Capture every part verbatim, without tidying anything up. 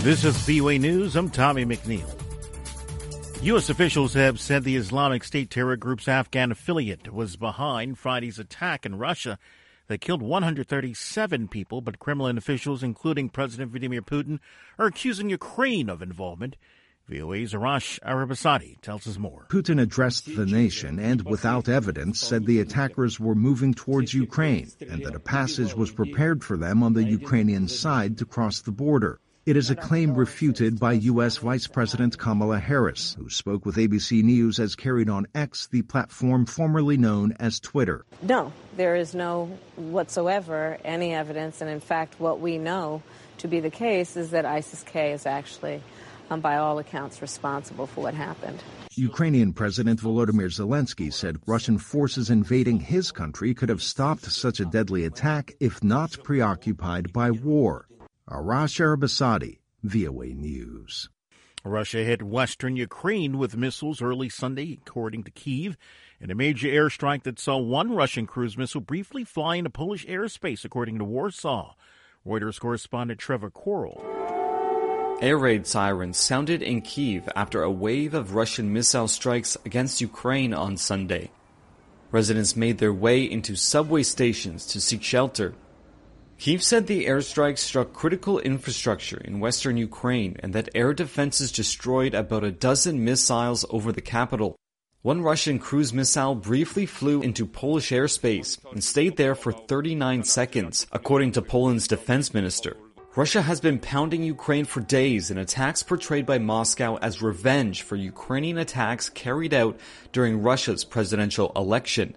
This is V O A News. I'm Tommy McNeil. U S officials have said the Islamic State terror group's Afghan affiliate was behind Friday's attack in Russia that killed one hundred thirty-seven people, but Kremlin officials, including President Vladimir Putin, are accusing Ukraine of involvement. V O A's Arash Arabasadi tells us more. Putin addressed the nation and, without evidence, said the attackers were moving towards Ukraine and that a passage was prepared for them on the Ukrainian side to cross the border. It is a claim refuted by U S Vice President Kamala Harris, who spoke with A B C News as carried on X, the platform formerly known as Twitter. No, there is no whatsoever any evidence, and in fact what we know to be the case is that ISIS-K is actually, um, by all accounts, responsible for what happened. Ukrainian President Volodymyr Zelensky said Russian forces invading his country could have stopped such a deadly attack if not preoccupied by war. Arash Arabasadi, V O A News. Russia hit western Ukraine with missiles early Sunday, according to Kyiv, in a major airstrike that saw one Russian cruise missile briefly fly into Polish airspace, according to Warsaw. Reuters correspondent Trevor Coral. Air raid sirens sounded in Kyiv after a wave of Russian missile strikes against Ukraine on Sunday. Residents made their way into subway stations to seek shelter. Kyiv said the airstrike struck critical infrastructure in western Ukraine and that air defenses destroyed about a dozen missiles over the capital. One Russian cruise missile briefly flew into Polish airspace and stayed there for thirty-nine seconds, according to Poland's defense minister. Russia has been pounding Ukraine for days in attacks portrayed by Moscow as revenge for Ukrainian attacks carried out during Russia's presidential election.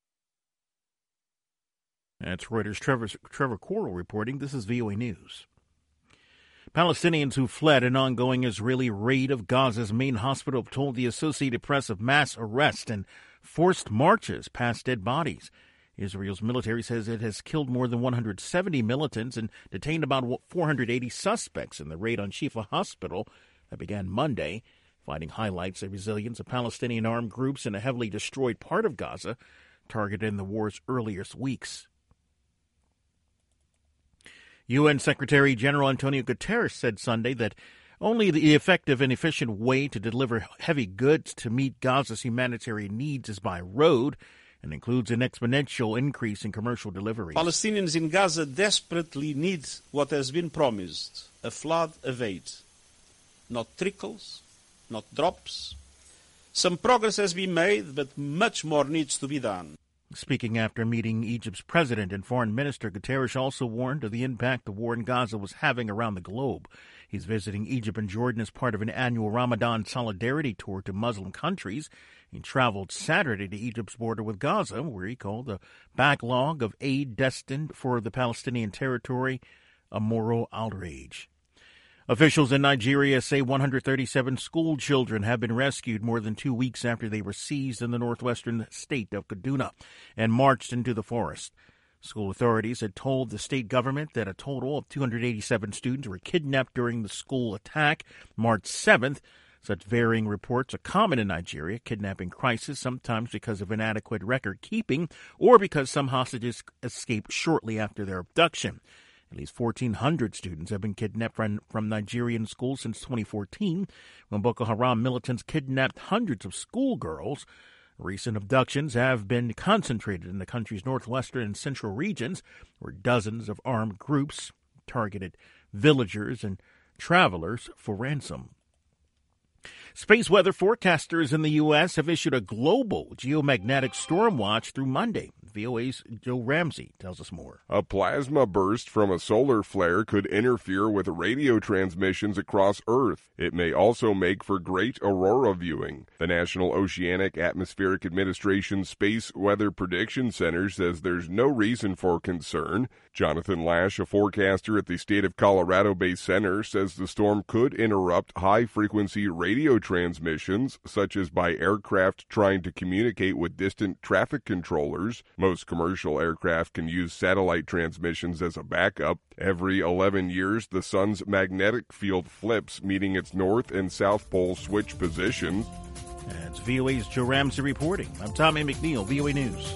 That's Reuters' Trevor, Trevor Coral reporting. This is V O A News. Palestinians who fled an ongoing Israeli raid of Gaza's main hospital have told the Associated Press of mass arrests and forced marches past dead bodies. Israel's military says it has killed more than one hundred seventy militants and detained about four hundred eighty suspects in the raid on Shifa Hospital that began Monday. Fighting highlights the resilience of Palestinian armed groups in a heavily destroyed part of Gaza targeted in the war's earliest weeks. U N Secretary General Antonio Guterres said Sunday that only the effective and efficient way to deliver heavy goods to meet Gaza's humanitarian needs is by road, and includes an exponential increase in commercial deliveries. Palestinians in Gaza desperately need what has been promised, a flood of aid. Not trickles, not drops. Some progress has been made, but much more needs to be done. Speaking after meeting Egypt's president and foreign minister, Guterres also warned of the impact the war in Gaza was having around the globe. He's visiting Egypt and Jordan as part of an annual Ramadan solidarity tour to Muslim countries. He traveled Saturday to Egypt's border with Gaza, where he called the backlog of aid destined for the Palestinian territory a moral outrage. Officials in Nigeria say one hundred thirty-seven school children have been rescued more than two weeks after they were seized in the northwestern state of Kaduna and marched into the forest. School authorities had told the state government that a total of two hundred eighty-seven students were kidnapped during the school attack March seventh. Such varying reports are common in Nigeria, kidnapping crisis, sometimes because of inadequate record keeping or because some hostages escaped shortly after their abduction. At least fourteen hundred students have been kidnapped from, from Nigerian schools since twenty fourteen, when Boko Haram militants kidnapped hundreds of schoolgirls. Recent abductions have been concentrated in the country's northwestern and central regions, where dozens of armed groups targeted villagers and travelers for ransom. Space weather forecasters in the U S have issued a global geomagnetic storm watch through Monday. V O A's Joe Ramsey tells us more. A plasma burst from a solar flare could interfere with radio transmissions across Earth. It may also make for great aurora viewing. The National Oceanic Atmospheric Administration Space Weather Prediction Center says there's no reason for concern. Jonathan Lash, a forecaster at the State of Colorado-based center, says the storm could interrupt high-frequency radio transmissions, such as by aircraft trying to communicate with distant traffic controllers. Most commercial aircraft can use satellite transmissions as a backup. Every eleven years, the sun's magnetic field flips, meaning its north and south poles switch positions. That's V O A's Joe Ramsey reporting. I'm Tommy McNeil, V O A News.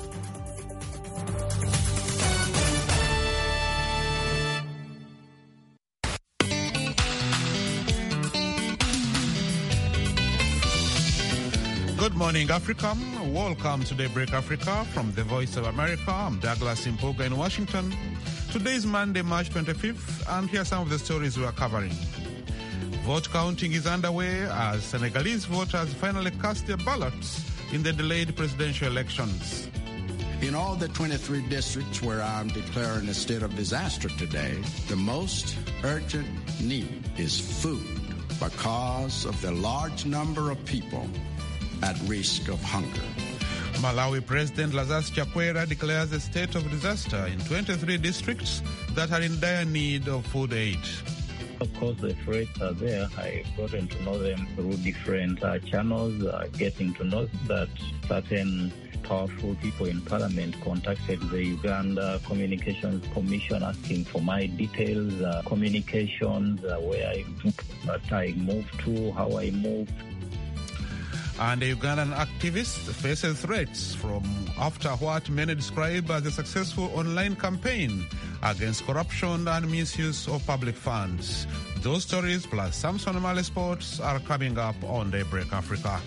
Good morning, Africa. Welcome to Daybreak Africa from the Voice of America. I'm Douglas Impoga in Washington. Today is Monday, March twenty-fifth, and here are some of the stories we are covering. Vote counting is underway as Senegalese voters finally cast their ballots in the delayed presidential elections. In all the twenty-three districts where I'm declaring a state of disaster today, the most urgent need is food because of the large number of people at risk of hunger. Malawi President Lazarus Chakwera declares a state of disaster in twenty-three districts that are in dire need of food aid. Of course, the threats are there. I've gotten to know them through different uh, channels, uh, getting to know that certain powerful people in parliament contacted the Uganda Communications Commission asking for my details, uh, communications, uh, where I, that I moved to, how I moved. And a Ugandan activist faces threats from after what many describe as a successful online campaign against corruption and misuse of public funds. Those stories plus Samson Male Sports are coming up on Daybreak Africa.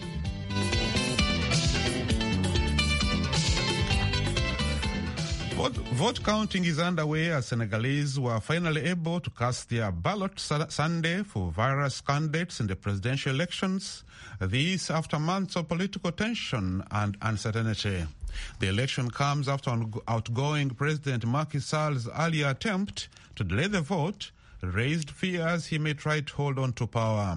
Vote, vote counting is underway as Senegalese were finally able to cast their ballot Sunday for various candidates in the presidential elections. This after months of political tension and uncertainty. The election comes after outgoing President Macky Sall's earlier attempt to delay the vote raised fears he may try to hold on to power.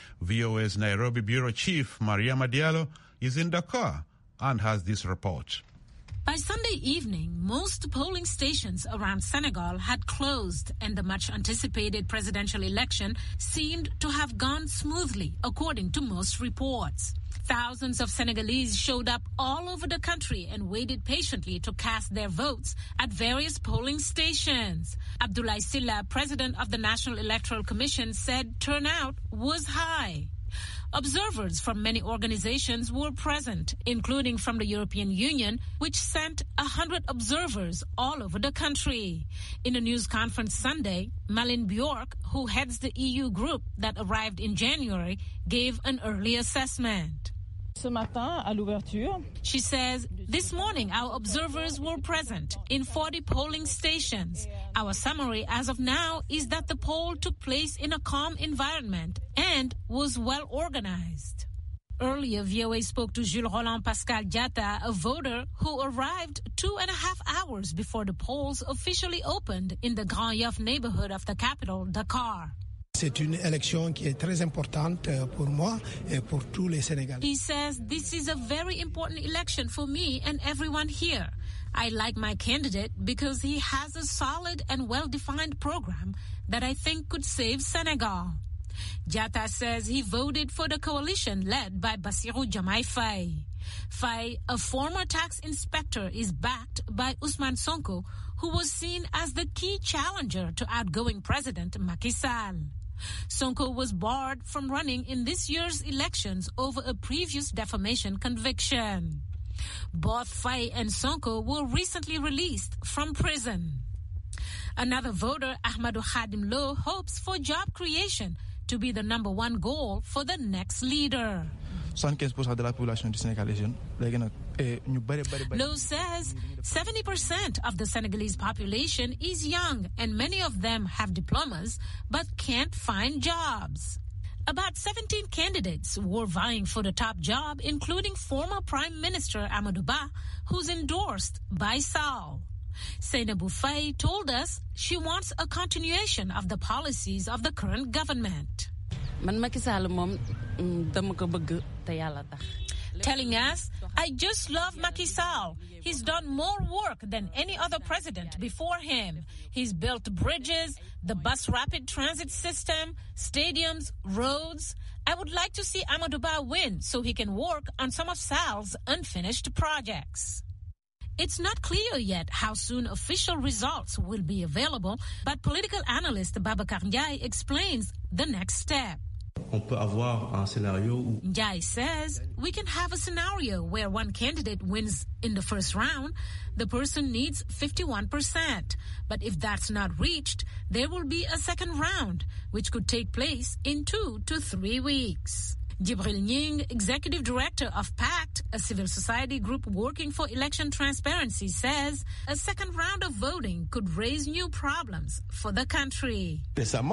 V O A's Nairobi Bureau Chief Mariama Diallo is in Dakar and has this report. By Sunday evening, most polling stations around Senegal had closed and the much-anticipated presidential election seemed to have gone smoothly, according to most reports. Thousands of Senegalese showed up all over the country and waited patiently to cast their votes at various polling stations. Abdoulaye Sylla, president of the National Electoral Commission, said turnout was high. Observers from many organizations were present, including from the European Union, which sent one hundred observers all over the country. In a news conference Sunday, Malin Bjork, who heads the E U group that arrived in January, gave an early assessment. Ce matin, à l'ouverture, she says, this morning our observers were present in forty polling stations. Our summary as of now is that the poll took place in a calm environment and was well organized. Earlier, V O A spoke to Jules Roland Pascal Diatta, a voter who arrived two and a half hours before the polls officially opened in the Grand Yoff neighborhood of the capital, Dakar. C'est une élection qui est très importante pour moi et pour tous les Sénégalais. He says this is a very important election for me and everyone here. I like my candidate because he has a solid and well-defined program that I think could save Senegal. Diatta says he voted for the coalition led by Bassirou Diomaye Faye. Faye, a former tax inspector, is backed by Ousmane Sonko, who was seen as the key challenger to outgoing President Macky Sall. Sonko was barred from running in this year's elections over a previous defamation conviction. Both Faye and Sonko were recently released from prison. Another voter, Ahmadou Khadim Lo, hopes for job creation to be the number one goal for the next leader. seventy-five percent de la population du Sénégal est jeune. Léegi nag ñu bari bari bari. Lo says seventy percent of the Senegalese population is young and many of them have diplomas but can't find jobs. About seventeen candidates were vying for the top job, including former Prime Minister Amadou Ba, who's endorsed by Sall. Seynabou Faye told us she wants a continuation of the policies of the current government. Telling us, I just love Macky Sall. He's done more work than any other president before him. He's built bridges, the bus rapid transit system, stadiums, roads. I would like to see Amadou Ba win so he can work on some of Sall's unfinished projects. It's not clear yet how soon official results will be available, but political analyst Babacar Ndiaye explains the next step. On peut avoir un scénario où Ndiaye says we can have a scenario where one candidate wins in the first round. The person needs fifty-one percent. But if that's not reached, there will be a second round, which could take place in two to three weeks. Jibril Nying, executive director of PACT, a civil society group working for election transparency, says a second round of voting could raise new problems for the country.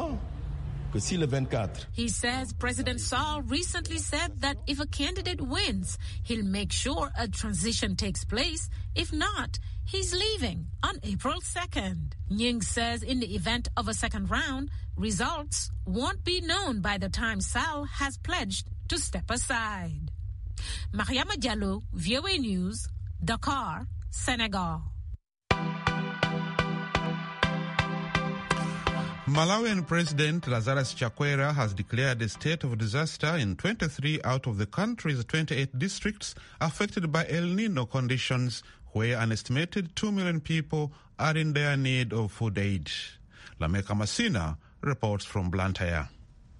He says President Sall recently said that if a candidate wins, he'll make sure a transition takes place. If not, he's leaving on April second. Nying says in the event of a second round, results won't be known by the time Sall has pledged to step aside. Mariama Diallo, V O A News, Dakar, Senegal. Malawian President Lazarus Chakwera has declared a state of disaster in twenty-three out of the country's twenty-eight districts affected by El Nino conditions, where an estimated two million people are in dire need of food aid. Lameka Masina reports from Blantyre.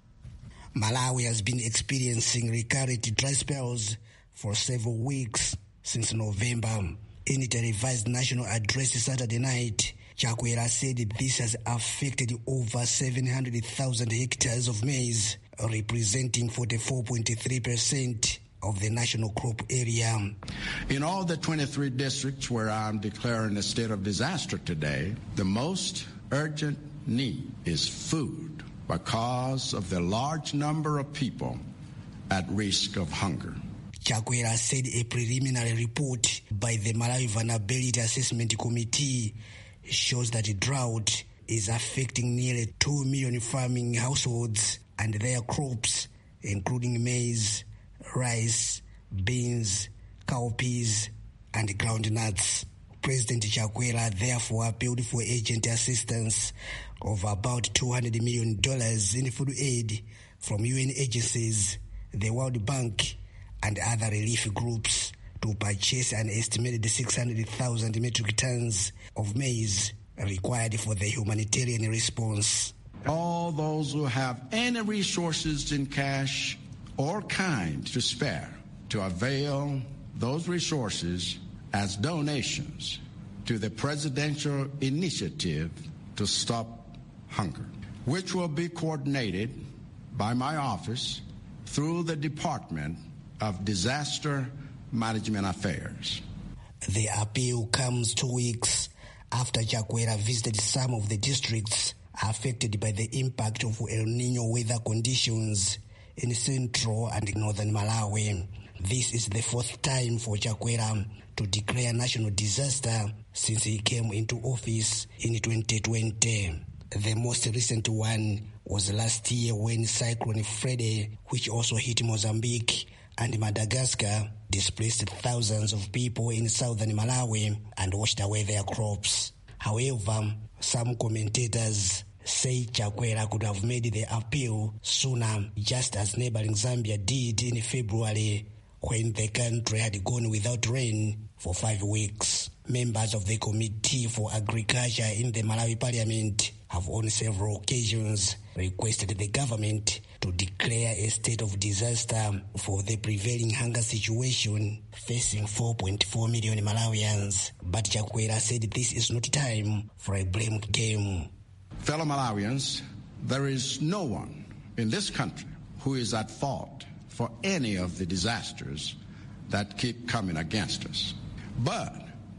Malawi has been experiencing recurrent dry spells for several weeks since November. In a revised national address Saturday night, Chakwera said this has affected over seven hundred thousand hectares of maize, representing forty-four point three percent of the national crop area. In all the twenty-three districts where I'm declaring a state of disaster today, the most urgent need is food because of the large number of people at risk of hunger. Chakwera said a preliminary report by the Malawi Vulnerability Assessment Committee shows that the drought is affecting nearly two million farming households and their crops, including maize, rice, beans, cowpeas, and groundnuts. President Chakwera therefore appealed for urgent assistance of about two hundred million dollars in food aid from U N agencies, the World Bank, and other relief groups to purchase an estimated six hundred thousand metric tons of maize required for the humanitarian response. All those who have any resources in cash or kind to spare to avail those resources as donations to the Presidential Initiative to Stop Hunger, which will be coordinated by my office through the Department of Disaster Management Affairs. The appeal comes two weeks after Chakwera visited some of the districts affected by the impact of El Nino weather conditions in central and northern Malawi. This is the fourth time for Chakwera to declare national disaster since he came into office in twenty twenty. The most recent one was last year when Cyclone Freddy, which also hit Mozambique and Madagascar, displaced thousands of people in southern Malawi and washed away their crops. However, some commentators say Chakwera could have made the appeal sooner, just as neighboring Zambia did in February, when the country had gone without rain for five weeks. Members of the Committee for Agriculture in the Malawi Parliament have on several occasions requested the government to declare a state of disaster for the prevailing hunger situation facing four point four million Malawians. But Chakwera said this is not time for a blame game. Fellow Malawians, there is no one in this country who is at fault for any of the disasters that keep coming against us. But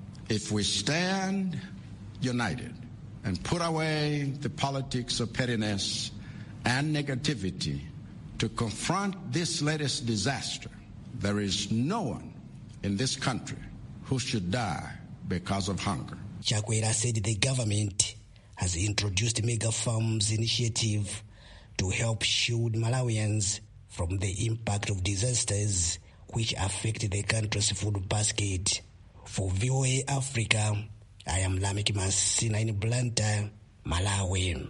if we stand united and put away the politics of pettiness and negativity to confront this latest disaster, there is no one in this country who should die because of hunger. Chakwera said the government has introduced Mega Farms initiative to help shield Malawians from the impact of disasters which affect the country's food basket. For V O A Africa, I am Lameki Masina in Blantyre, Malawi.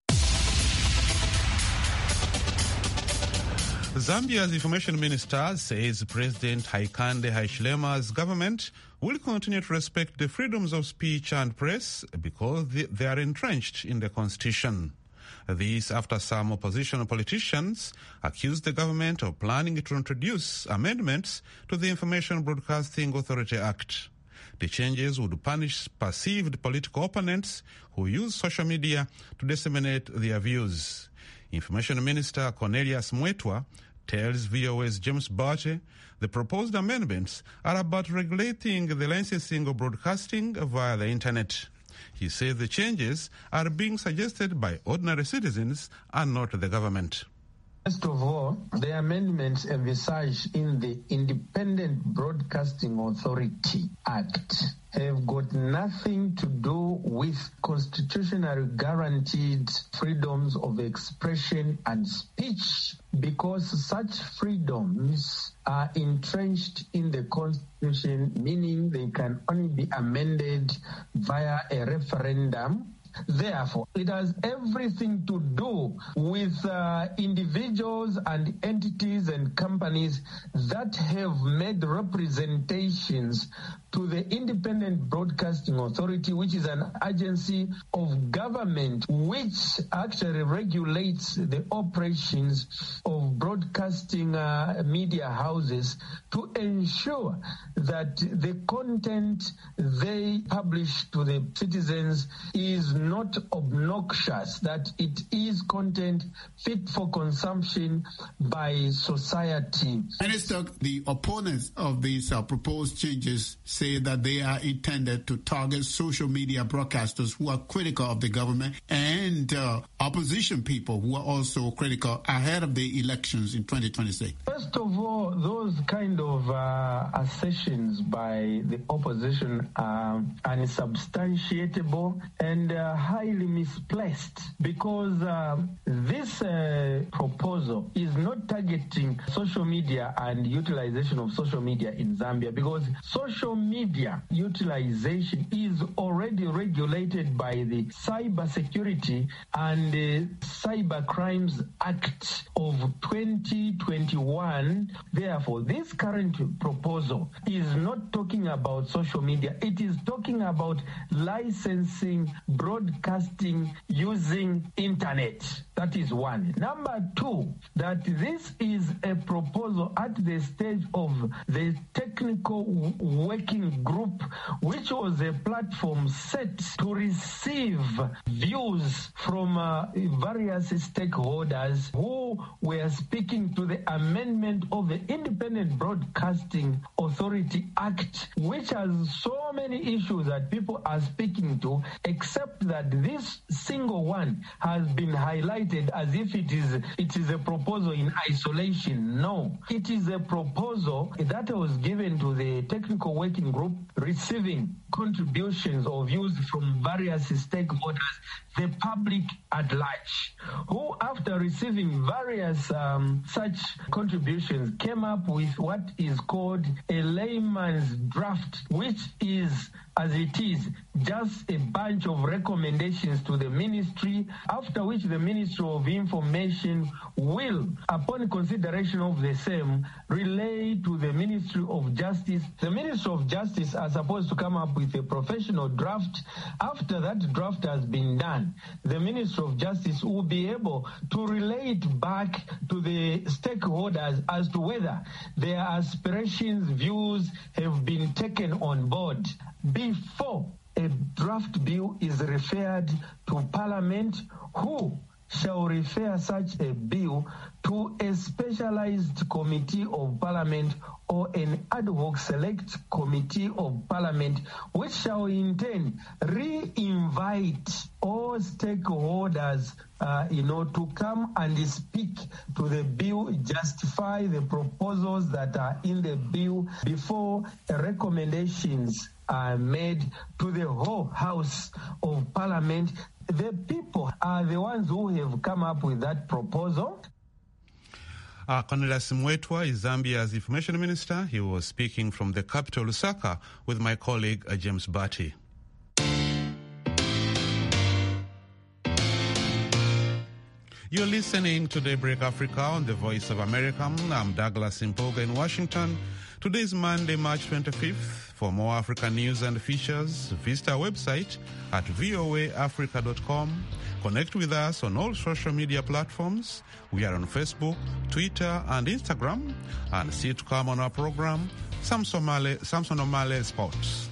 Zambia's information minister says President Hakainde Hichilema's government will continue to respect the freedoms of speech and press because they are entrenched in the constitution. This after some opposition politicians accused the government of planning to introduce amendments to the Information Broadcasting Authority Act. The changes would punish perceived political opponents who use social media to disseminate their views. Information Minister Cornelius Mwetwa tells V O A's James Barty the proposed amendments are about regulating the licensing of broadcasting via the internet. He says the changes are being suggested by ordinary citizens and not the government. First of all, the amendments envisaged in the Independent Broadcasting Authority Act have got nothing to do with constitutionally guaranteed freedoms of expression and speech, because such freedoms are entrenched in the Constitution, meaning they can only be amended via a referendum. Therefore, it has everything to do with uh, individuals and entities and companies that have made representations to the Independent Broadcasting Authority, which is an agency of government which actually regulates the operations of broadcasting uh, media houses, to ensure that the content they publish to the citizens is not obnoxious, that it is content fit for consumption by society. Minister, the opponents of these uh, proposed changes say that they are intended to target social media broadcasters who are critical of the government and uh, opposition people who are also critical ahead of the elections in twenty twenty-six. First of all, those kind of uh, assertions by the opposition are unsubstantiatable and uh, highly misplaced, because uh, this uh, proposal is not targeting social media and utilization of social media in Zambia, because social media utilization is already regulated by the Cybersecurity and uh, Cyber Crimes Act of twenty twenty-one. Therefore, this current proposal is not talking about social media. It is talking about licensing broadcasting using internet. That is one. Number two, that this is a proposal at the stage of the technical working group, which was a platform set to receive views from uh, various stakeholders who were speaking to the amendment of the Independent Broadcasting Authority Act, which has so many issues that people are speaking to, except that this single one has been highlighted as if it is it is a proposal in isolation. No, it is a proposal that was given to the technical working group, receiving contributions or views from various stakeholders, the public at large, who, after receiving various um, such contributions, came up with what is called a layman's draft, which is, as it is, just a bunch of recommendations to the ministry, after which the Ministry of Information will, upon consideration of the same, relay to the Ministry of Justice. The Ministry of Justice are supposed to come up with a professional draft. After that draft has been done, the Ministry of Justice will be able to relay it back to the stakeholders as to whether their aspirations, views have been taken on board. Before a draft bill is referred to Parliament, who shall refer such a bill to a specialized committee of Parliament or an ad hoc select committee of Parliament, which shall in turn re-invite all stakeholders uh, you know, to come and speak to the bill, justify the proposals that are in the bill before recommendations are made to the whole House of Parliament. The people are the ones who have come up with that proposal. Uh, Cornelius Mwetwa is Zambia's information minister. He was speaking from the capital, Lusaka, with my colleague uh, James Barty. You're listening to Daybreak Africa on the Voice of America. I'm Douglas Impoga in Washington. Today is Monday, March twenty-fifth. For more African news and features, visit our website at v o a africa dot com. Connect with us on all social media platforms. We are on Facebook, Twitter, and Instagram. And see to come on our program, Samson Omale, Samson Omale Sports.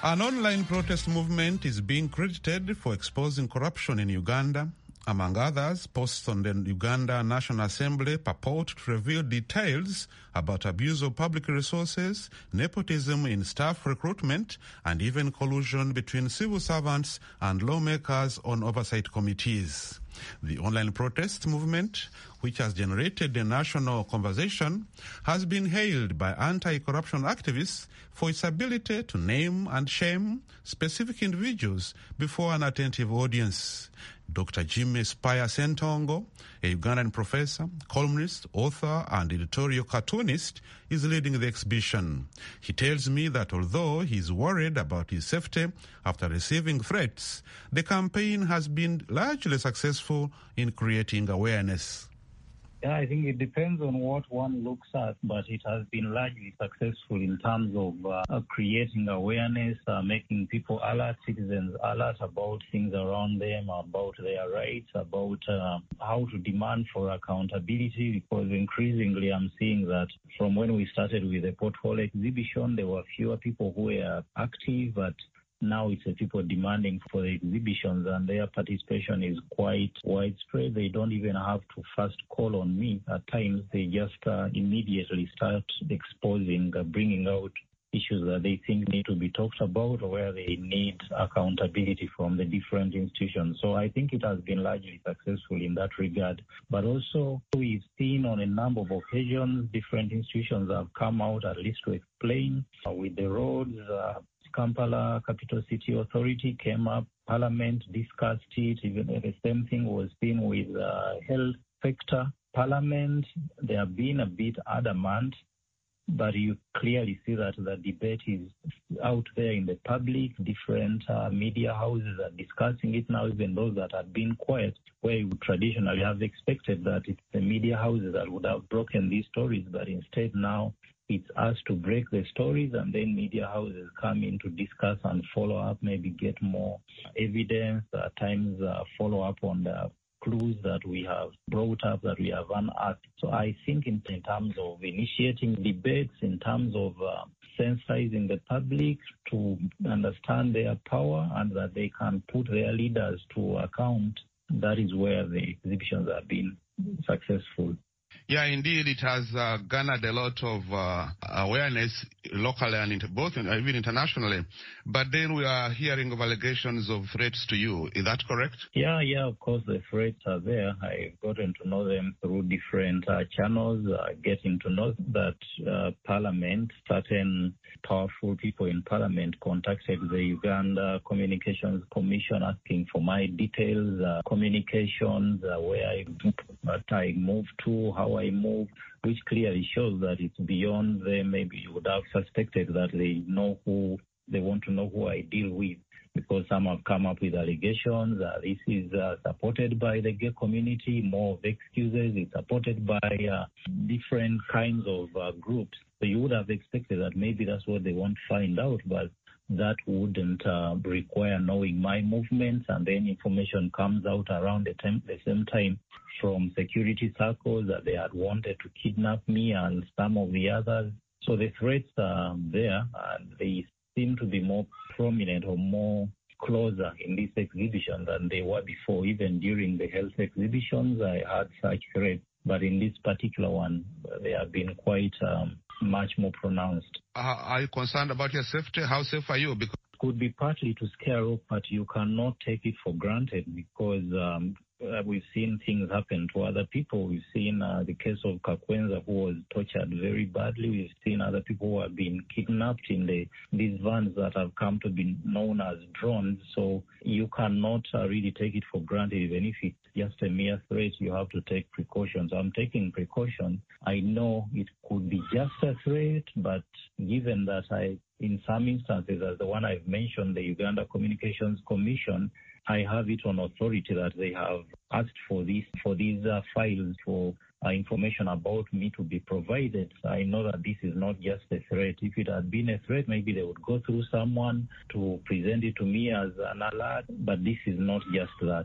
An online protest movement is being credited for exposing corruption in Uganda. Among others, posts on the Uganda National Assembly purport to reveal details about abuse of public resources, nepotism in staff recruitment, and even collusion between civil servants and lawmakers on oversight committees. The online protest movement, which has generated a national conversation, has been hailed by anti-corruption activists for its ability to name and shame specific individuals before an attentive audience. Doctor Jimmy Spire Sentongo, a Ugandan professor, columnist, author, and editorial cartoonist, is leading the exhibition. He tells me that although he is worried about his safety after receiving threats, the campaign has been largely successful in creating awareness. Yeah, I think it depends on what one looks at, but it has been largely successful in terms of uh, creating awareness, uh, making people alert, citizens alert about things around them, about their rights, about uh, how to demand for accountability, because increasingly I'm seeing that from when we started with the portfolio exhibition, there were fewer people who were active, but now it's the people demanding for the exhibitions, and their participation is quite widespread. They don't even have to first call on me. At times, they just uh, immediately start exposing, uh, bringing out issues that they think need to be talked about or where they need accountability from the different institutions. So I think it has been largely successful in that regard. But also, we've seen on a number of occasions, different institutions have come out at least to explain uh, with the roads, uh, Kampala Capital City Authority came up, Parliament discussed it, even the same thing was seen with uh, health sector. Parliament, they have been a bit adamant, but you clearly see that the debate is out there in the public. Different uh, media houses are discussing it now, even those that have been quiet, where you would traditionally have expected that it's the media houses that would have broken these stories, but instead now it's us to break the stories, and then media houses come in to discuss and follow up, maybe get more evidence, at times uh, follow up on the clues that we have brought up, that we have unearthed. So I think in, in terms of initiating debates, in terms of uh, sensitizing the public to understand their power and that they can put their leaders to account, that is where the exhibitions have been successful. Yeah, indeed, it has uh, garnered a lot of uh, awareness locally and inter- both in, even internationally. But then we are hearing of allegations of threats to you. Is that correct? Yeah, yeah, of course, the threats are there. I've gotten to know them through different uh, channels, uh, getting to know that uh, Parliament, certain powerful people in Parliament contacted the Uganda Communications Commission asking for my details, uh, communications, uh, where I, what I moved to, how I move, which clearly shows that it's beyond them. Maybe you would have suspected that they know who, they want to know who I deal with, because some have come up with allegations. Uh, this is uh, supported by the gay community, more of excuses. It's supported by uh, different kinds of uh, groups. So you would have expected that maybe that's what they want to find out, but that wouldn't uh, require knowing my movements, and then information comes out around the, time, the same time from security circles that they had wanted to kidnap me and some of the others. So the threats are there, and they seem to be more prominent or more closer in this exhibition than they were before. Even during the health exhibitions, I had such threats, but in this particular one, they have been quite um, much more pronounced. Uh, are you concerned about your safety? How safe are you? Because could be partly to scare off, but you cannot take it for granted, because um, uh, we've seen things happen to other people. We've seen uh, the case of Kakwenza, who was tortured very badly. We've seen other people who have been kidnapped in the these vans that have come to be known as drones. So you cannot uh, really take it for granted. Even if it's just a mere threat, you have to take precautions. I'm taking precautions. I know it could be just a threat, but given that I, in some instances, as the one I've mentioned, the Uganda Communications Commission, I have it on authority that they have asked for this, for these uh, files, for uh, information about me to be provided. So I know that this is not just a threat. If it had been a threat, maybe they would go through someone to present it to me as an alert, but this is not just that.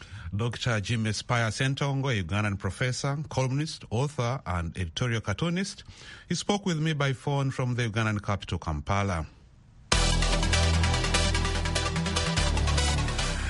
Doctor Jimmy Spire Sentongo, a Ugandan professor, columnist, author, and editorial cartoonist, he spoke with me by phone from the Ugandan capital, Kampala.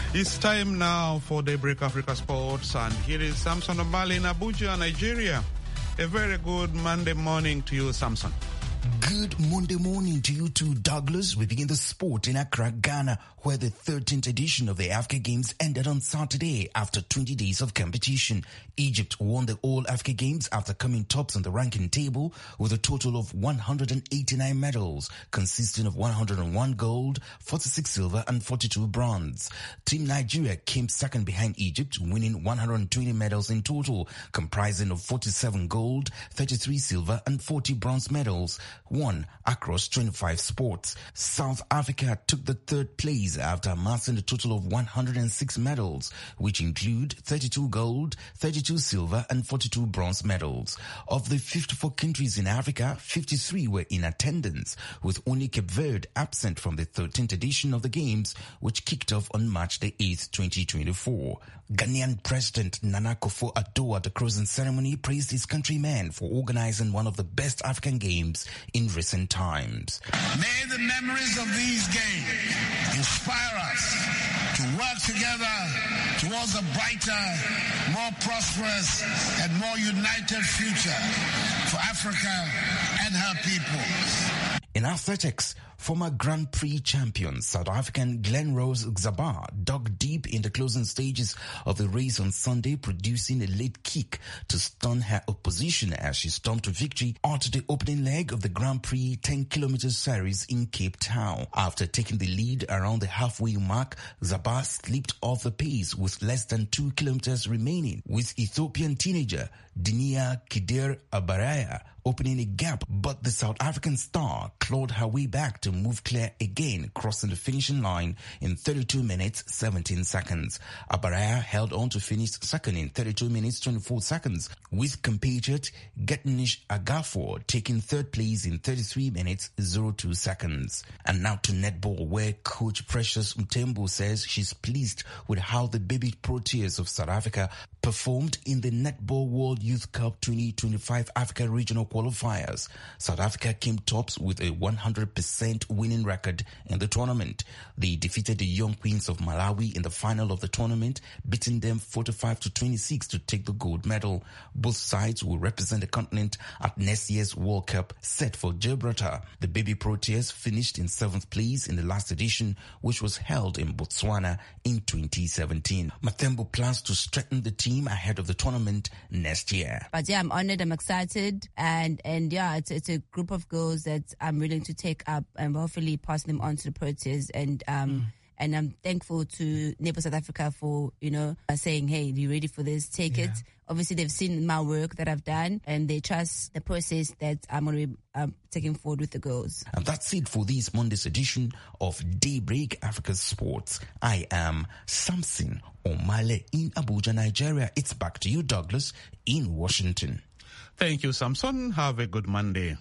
It's time now for Daybreak Africa Sports, and here is Samson Obale in Abuja, Nigeria. A very good Monday morning to you, Samson. Good Monday morning to you too, Douglas. We begin the sport in Accra, Ghana, where the thirteenth edition of the Africa Games ended on Saturday after twenty days of competition. Egypt won the All Africa Games after coming tops on the ranking table with a total of one hundred eighty-nine medals, consisting of one hundred one gold, forty-six silver and forty-two bronze. Team Nigeria came second behind Egypt, winning one hundred twenty medals in total, comprising of forty-seven gold, thirty-three silver and forty bronze medals, won across twenty-five sports. South Africa took the third place after amassing a total of one hundred six medals, which include thirty-two gold, thirty-two silver and forty-two bronze medals. Of the fifty-four countries in Africa, fifty-three were in attendance, with only Cape Verde absent from the thirteenth edition of the Games, which kicked off on March the eighth, twenty twenty-four. Ghanaian President Nana Akufo-Addo at the closing ceremony praised his countrymen for organizing one of the best African Games in recent times. May the memories of these games inspire us to work together towards a brighter, more prosperous and more united future for Africa and her peoples. In athletics, former Grand Prix champion South African Glenrose Xaba dug deep in the closing stages of the race on Sunday, producing a late kick to stun her opposition as she stormed to victory at the opening leg of the Grand Prix ten kilometer series in Cape Town. After taking the lead around the halfway mark, Xaba slipped off the pace with less than two kilometers remaining, with Ethiopian teenager Dinia Kider Abaraya opening a gap, but the South African star clawed her way back to move clear again, crossing the finishing line in thirty-two minutes seventeen seconds. Abaraya held on to finish second in thirty-two minutes twenty-four seconds, with compatriot Getnish Agafor taking third place in thirty-three minutes oh two seconds. And now to netball, where coach Precious Mtembu says she's pleased with how the baby Proteas of South Africa performed in the Netball World Youth Cup twenty twenty-five Africa Regional Qualifiers. South Africa came tops with a one hundred percent winning record in the tournament. They defeated the Young Queens of Malawi in the final of the tournament, beating them forty-five to twenty-six to take the gold medal. Both sides will represent the continent at next year's World Cup set for Gibraltar. The baby Proteas finished in seventh place in the last edition, which was held in Botswana in twenty seventeen. Mathembo plans to strengthen the team ahead of the tournament next year. But yeah, I'm honored, I'm excited, and and yeah, it's it's a group of girls that I'm willing to take up and hopefully pass them on to the Proteas, and um mm. and I'm thankful to Netball South Africa for, you know, saying, hey, you ready for this? Take yeah. it. Obviously, they've seen my work that I've done, and they trust the process that I'm going to be um, taking forward with the girls. And that's it for this Monday's edition of Daybreak Africa Sports. I am Samson Omale in Abuja, Nigeria. It's back to you, Douglas, in Washington. Thank you, Samson. Have a good Monday.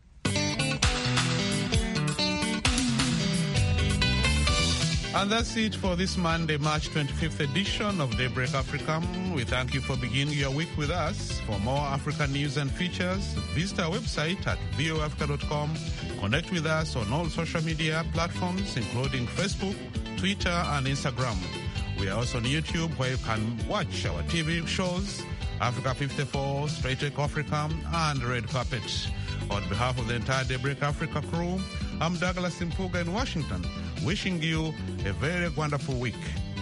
And that's it for this Monday, March twenty-fifth edition of Daybreak Africa. We thank you for beginning your week with us. For more African news and features, visit our website at v o africa dot com. Connect with us on all social media platforms, including Facebook, Twitter, and Instagram. We are also on YouTube, where you can watch our T V shows, Africa fifty-four, Straight Talk Africa, and Red Carpet. On behalf of the entire Daybreak Africa crew, I'm Douglas Impuga in Washington, wishing you a very wonderful week.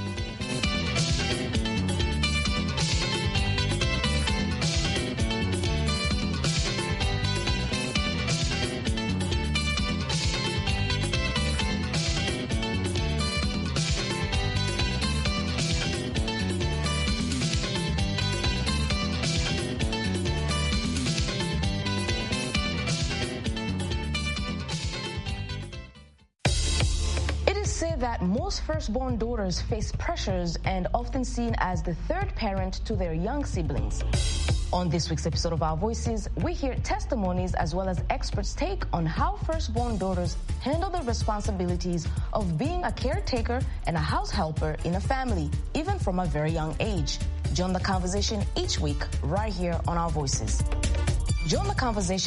That most firstborn daughters face pressures and often seen as the third parent to their young siblings. On this week's episode of Our Voices, we hear testimonies as well as experts' take on how firstborn daughters handle the responsibilities of being a caretaker and a house helper in a family, even from a very young age. Join the conversation each week right here on Our Voices. Join the conversation